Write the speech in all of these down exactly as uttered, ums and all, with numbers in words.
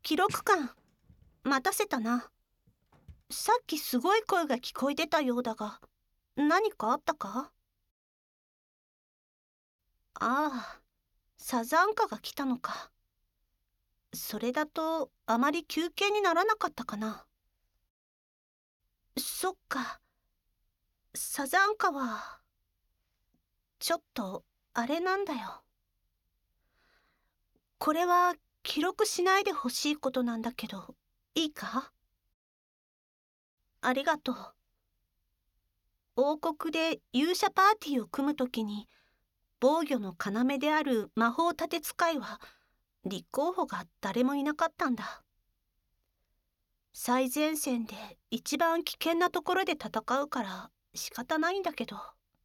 記録官、待たせたな。さっきすごい声が聞こえてたようだが、何かあったか？ああ、サザンカが来たのか。それだとあまり休憩にならなかったかな。そっか、サザンカはちょっとあれなんだよ。これは記録しないでほしいことなんだけど、いいか？ありがとう。王国で勇者パーティーを組むときに、防御の要である魔法立て使いは立候補が誰もいなかったんだ。最前線で一番危険なところで戦うから仕方ないんだけど、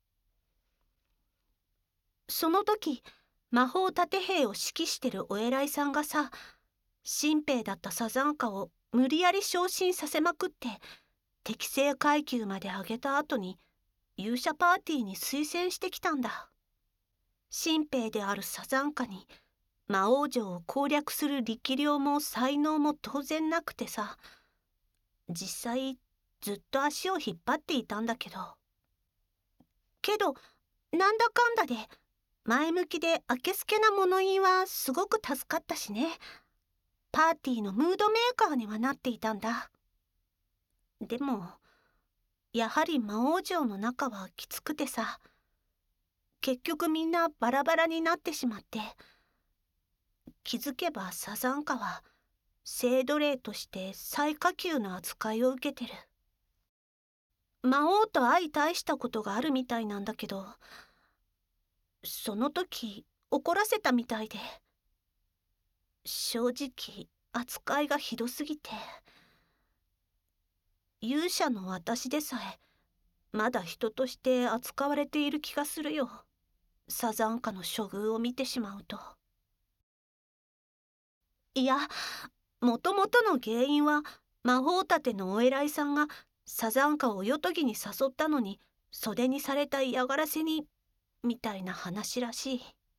その時魔法立て兵を指揮してるお偉いさんがさ、新兵だったサザンカを無理やり昇進させまくって適正階級まで上げた後に勇者パーティーに推薦してきたんだ。新兵であるサザンカに魔王城を攻略する力量も才能も当然なくてさ、実際ずっと足を引っ張っていたんだけど、けどなんだかんだで前向きであけすけな物言いはすごく助かったしね。パーティーのムードメーカーにはなっていたんだ。でもやはり魔王城の中はきつくてさ、結局みんなバラバラになってしまって、気づけばサザンカは聖奴隷として最下級の扱いを受けてる。魔王と相対したことがあるみたいなんだけど、その時怒らせたみたいで、正直扱いがひどすぎて、勇者の私でさえまだ人として扱われている気がするよ。サザンカの処遇を見てしまうと。いや、もともとの原因は魔法立てのお偉いさんがサザンカを夜伽に誘ったのに袖にされた嫌がらせにみたいな話らしい。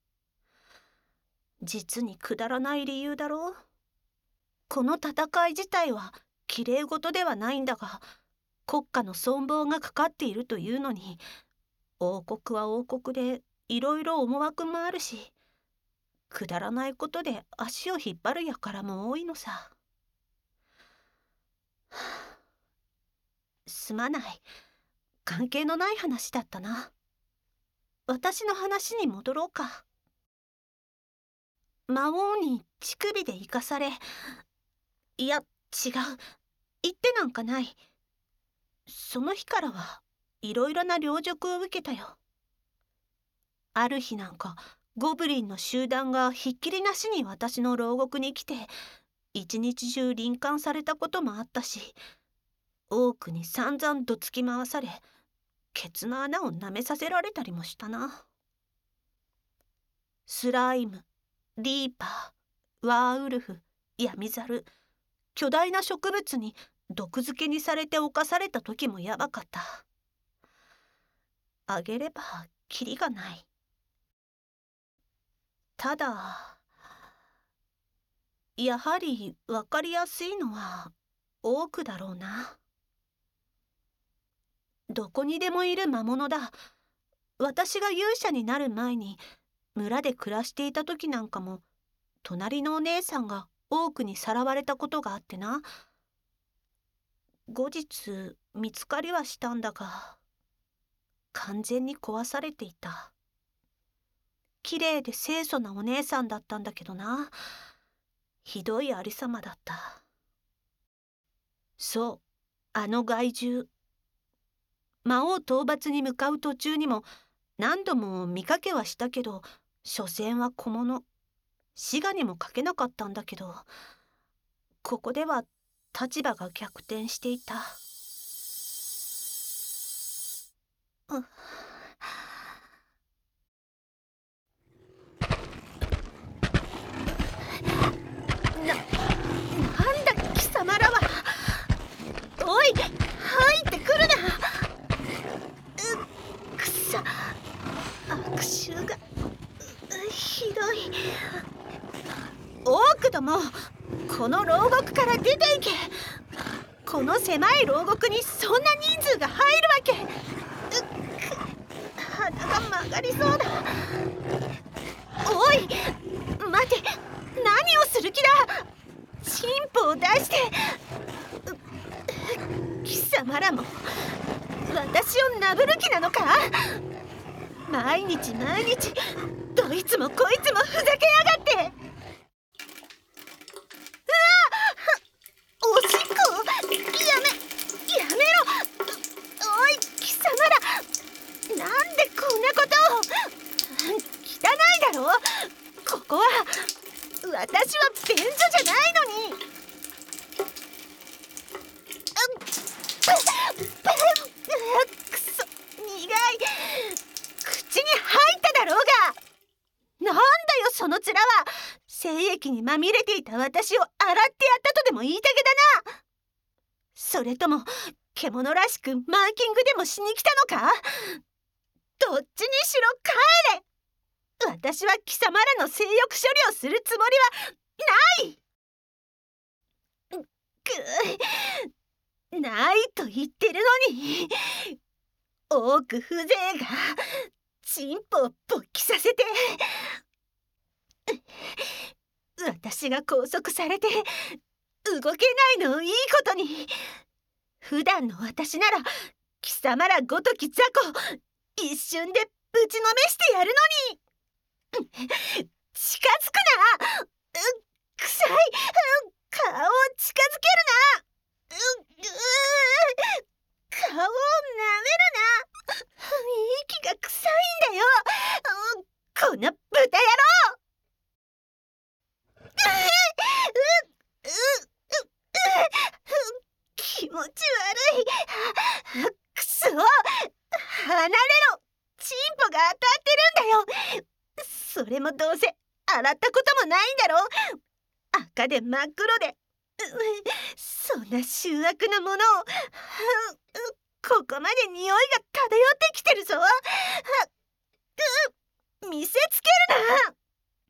実にくだらない理由だろう。この戦い自体はきれい事ではないんだが、国家の存亡がかかっているというのに、王国は王国でいろいろ思惑もあるし、くだらないことで足を引っ張る輩も多いのさ。すまない。関係のない話だったな。私の話に戻ろうか。魔王に乳首で生かされ、いや違う、言ってなんかない。その日からはいろいろな陵辱を受けたよ。ある日なんかゴブリンの集団がひっきりなしに私の牢獄に来て一日中輪姦されたこともあったし、多くに散々どつき回され、ケツの穴を舐めさせられたりもしたな。スライム、リーパー、ワーウルフ、ヤミザル、巨大な植物に毒漬けにされて侵された時もやばかった。あげればキリがない。ただやはり分かりやすいのは多くだろうな。どこにでもいる魔物だ。私が勇者になる前に村で暮らしていた時なんかも、隣のお姉さんが多くにさらわれたことがあってな。後日見つかりはしたんだが、完全に壊されていた。綺麗で清楚なお姉さんだったんだけどな。ひどいありさまだった。そう、あの害獣。魔王討伐に向かう途中にも何度も見かけはしたけど、所詮は小物。滋賀にもかけなかったんだけど、ここでは立場が逆転していた。うな、なんだ貴様らは。おい、入ってくるな。うくさ、悪臭がひどい。多くども、 この牢獄から出ていけ。この狭い牢獄にそんな人数が入るわけ。うっ鼻が曲がりそうだ。おい待て、何をする気だ。チンポを出して。貴様らも私をなぶる気なのか。毎日毎日どいつもこいつもふざけやがって。おしっこやめやめろ。おい貴様ら、なんでこんなことを。汚いだろ。ここは私は便所じゃないのに。くそ苦い。口に入っただろうが。なんだよその面は。精液にまみれていた私を洗ってやったとでも言いたげだな。それとも獣らしくマーキングでもしに来たのか。どっちにしろ帰れ。私は貴様らの性欲処理をするつもりはない。くないと言ってるのに。多く風情がチンポを勃起させて。私が拘束されて動けないのをいいことに。普段の私なら貴様らごとき雑魚一瞬でぶちのめしてやるのに。近づくな。う臭い。顔を近づけるな。う顔を舐めるな。息が臭いんだよ。この豚野郎。気持ち悪い。くそ、離れろ。チンポが当たってるんだよ。それもどうせ洗ったこともないんだろ。赤で真っ黒で、そんな醜悪なものを。ここまで匂いが漂ってきてるぞ。見せつけるな。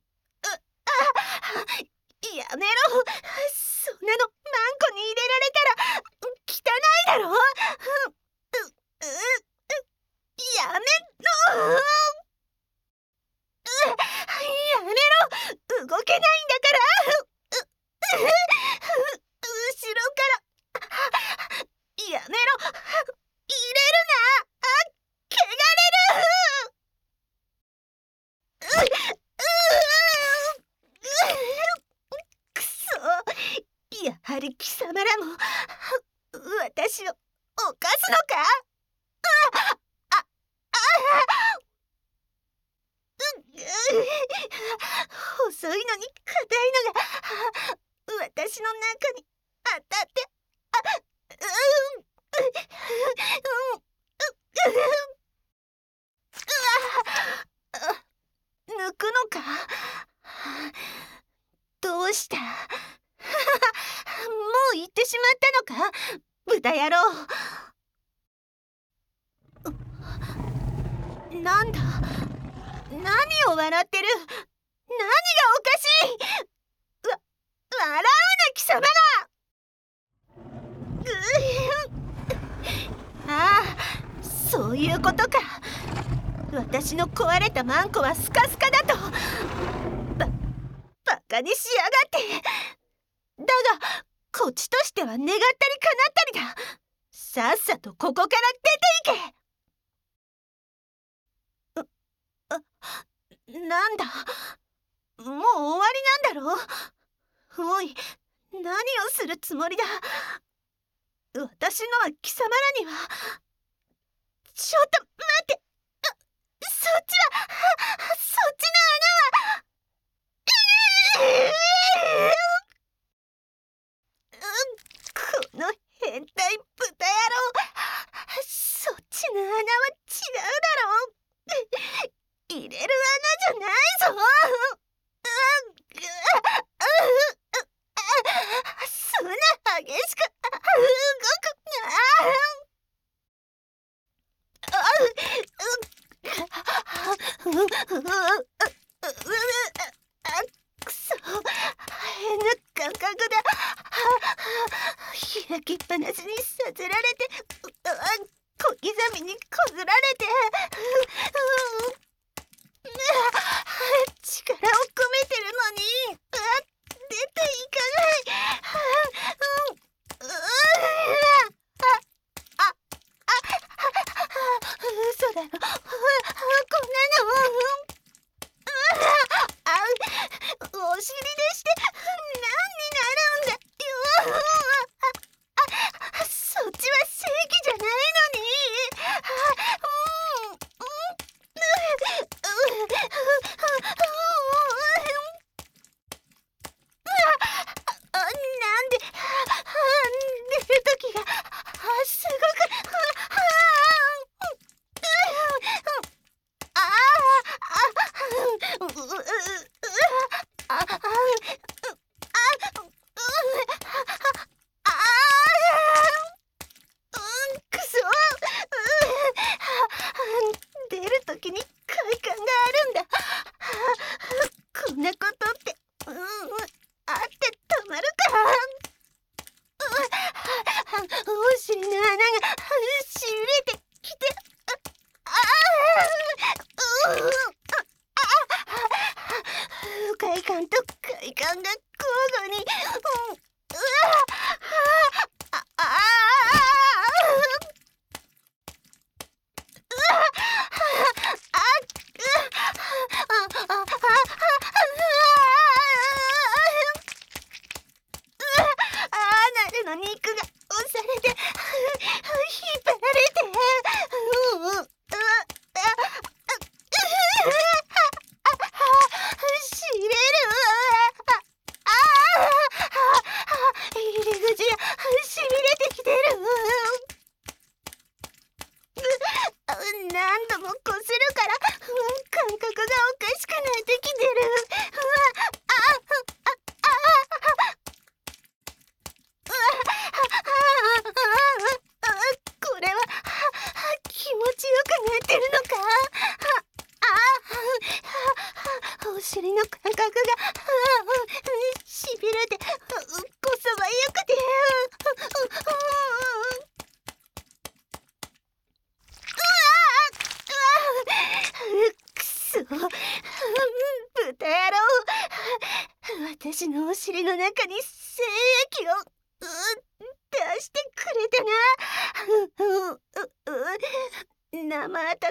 やめろ。そんなのマンコに入れられたら汚いだろ。やめろ。やめろ。動けないんだから。後ろからやめろ。入れるな。汚れる。くそ、やはり貴様らも私を犯すのか。細いのに硬いのが私の中に当たって、抜くのか。どうした。もう行ってしまったのか、豚野郎。なんだ、何を笑ってる。何がおかしい。わ、笑うな貴様ら。ああ、そういうことか。私の壊れたマンコはスカスカだと。バ、バカにしやがって。だがこっちとしては願ったり叶ったりだ。さっさとここから出ていけ。なんだ、もう終わりなんだろう。おい、何をするつもりだ。私のは貴様らには。ちょっと待って。そっちは、そっちの穴は。この変態豚野郎。そっちの穴は違うだろう。入れる穴じゃないぞ。そんな激しく動くな。 きっぱなしにさせられて、うあ小刻みにこすられて、うう力を込めてるのに、うわ出ていかない。うん、うあああ嘘だろ。こんなの。あお尻でして何になるんだよ。あそっちは正義じゃないのに。なんで出る時がすごくああくそ出る時に快感があるんだ。こんなことってうんあってたまるか。お尻の穴がしびれてきて、ああ不快感と快感が交互に、うん、うわあああの肉が押されて引っ張られて、うんうんしびれる。入り口がしびれてきてる。何度もこするから感覚がおかしくなってきてる。これは気持ちよくなってるのか。お尻の感覚がしびれてこそばゆくて、くそ豚野郎。私のお尻の中に精液を出してくれてな。生温かいのが流れ込んで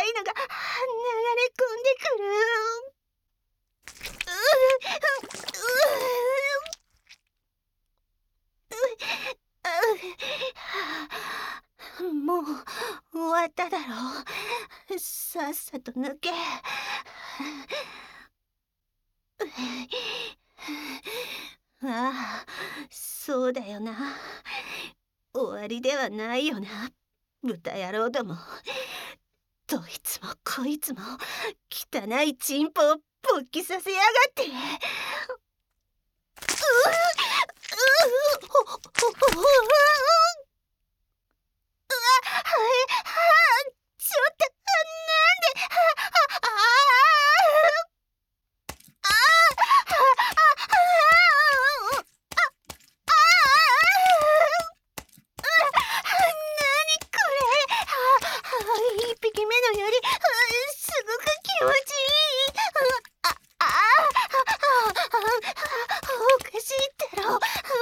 くる。もう終わっただろう。さっさと抜け。ああ、そうだよな。終わりではないよな、豚野郎ども。どいつもこいつも汚いチンポを勃起させやがって。ううちょっとなんで。あ一匹目のよりすごく気持ちいい。ああおかしいだろ。なんでこんな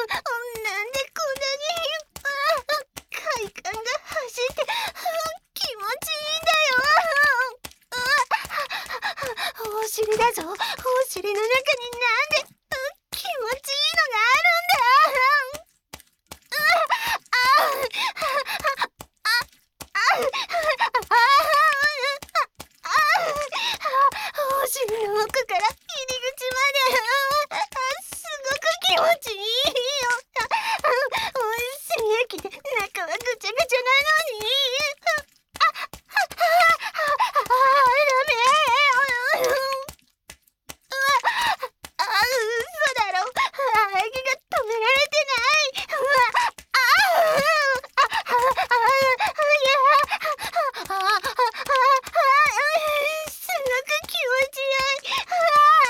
に快感が走って気持ちいいんだよ。お尻だぞ。お尻の中になんで気持ちいいのがあるんだ。お尻の奥から入り口まですごく気持ちいいよ。精液で中はぐちゃぐちゃなのに。嘘だろ。喘ぎが止められてない。すごく気持ちよい。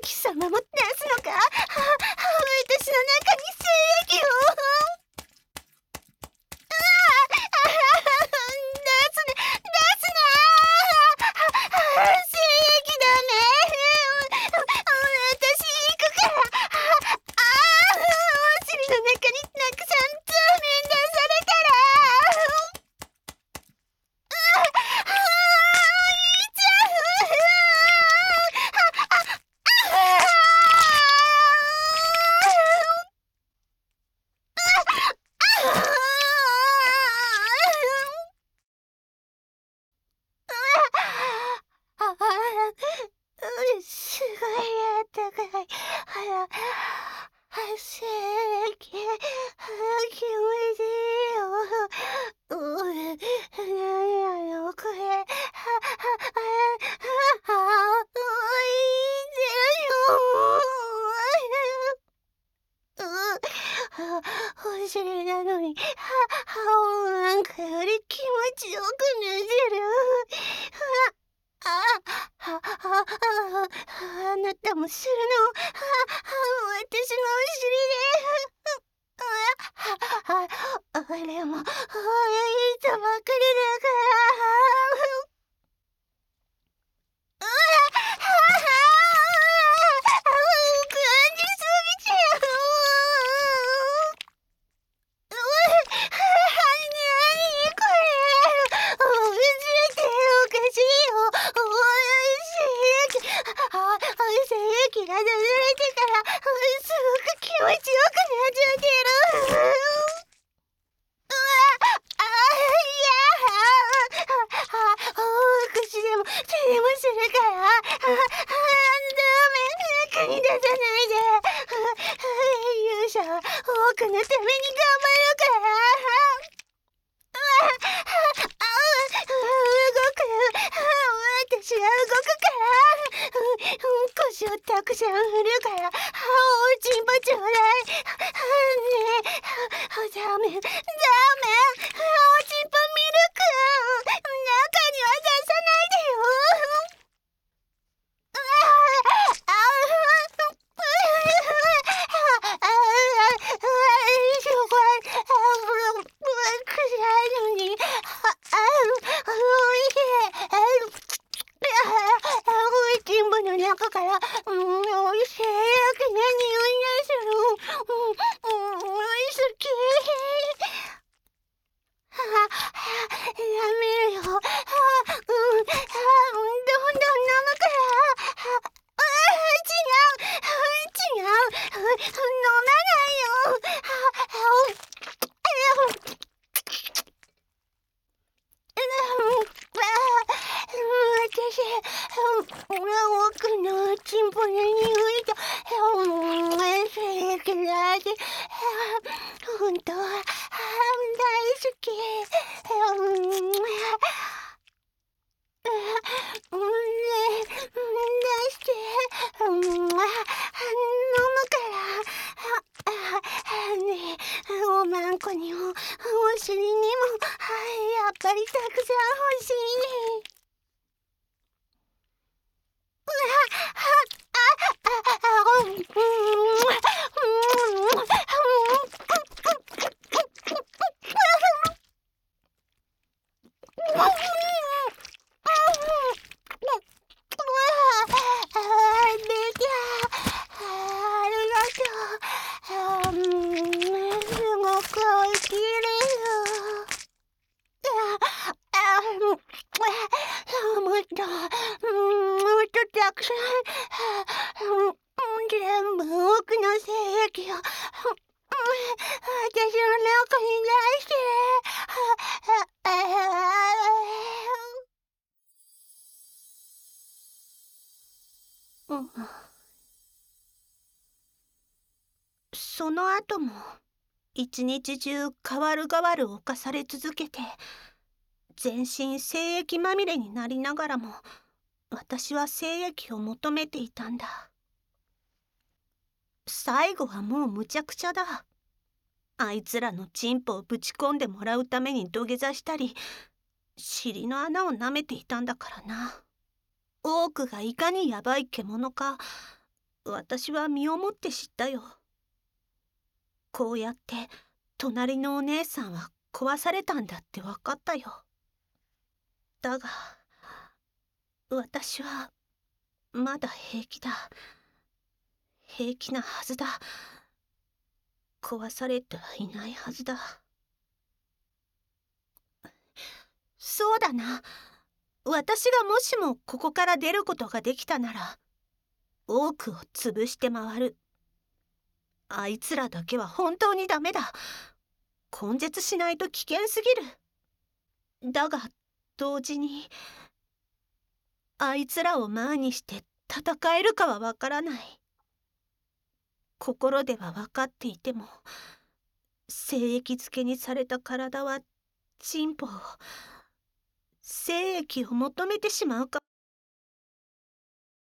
貴様も出すのか。は私の中に精液を。ああ出すな出すな。精液だね。私行くから。ああお尻の中にたくさんザーメン出されたら。ああいいじゃすごいあったかい。あら、せーき、気持ちいいよ。うなんやろこれ。は、は、は、は、いいぜよ。う、お尻なのに、は、は、なんかより気持ちよくなってる。あ、あ、あ、あ、あなたもするの。あ、私のお尻で。あ、あ、あれも、いたばかりだから。うわ、感じすぎちゃう。うわ、何これ。おいしいっておかしいよ。おいしい。あ、精液が出されてからすごく気持ちよくなっちゃってる。うわ、あ、いや、あ、お口でも手でもするから。あ、ダメ、中に出さないで。勇者は多くのために頑張るから。あ、あ、動く。私は動くから。腰をたくさん振るから。おちんぽちょうだい。ねえ、ダメ、ダメ。おちんぽミルク。中には出さないでよ。ああ、ああ、すごい。暗いのに。あ、おいしい。おちんぽの中から、うん、おいしい。きな匂いがする。うん、うん、おいしき。はあ、やめるよ。はあ、うん、はあ、どんどん飲むから。はあ、違う、違う、飲まないよ。はあ、私、奥のチンポの匂いと、精液の味、本当は大好き。ねえ、出して、飲むから。ねえ、おまんこにも、お尻にも、やっぱりたくさん欲しいね。うわ、もっと、もっとたくさん、全部多くの精液を、私の中に出して。うん、その後も一日中代わる代わる侵され続けて、全身精液まみれになりながらも私は精液を求めていたんだ。最後はもうむちゃくちゃだ。あいつらのチンポをぶち込んでもらうために土下座したり、尻の穴を舐めていたんだからな。多くがいかにヤバい獣か、 私は身をもって知ったよ。こうやって隣のお姉さんは壊されたんだって分かったよ。だが私はまだ平気だ。平気なはずだ。壊されてはいないはずだ。そうだな。私がもしもここから出ることができたなら、多くを潰して回る。あいつらだけは本当にダメだ。根絶しないと危険すぎる。だが同時に、あいつらを前にして戦えるかはわからない。心では分かっていても、精液づけにされた体は進歩を、精液を求めてしまうか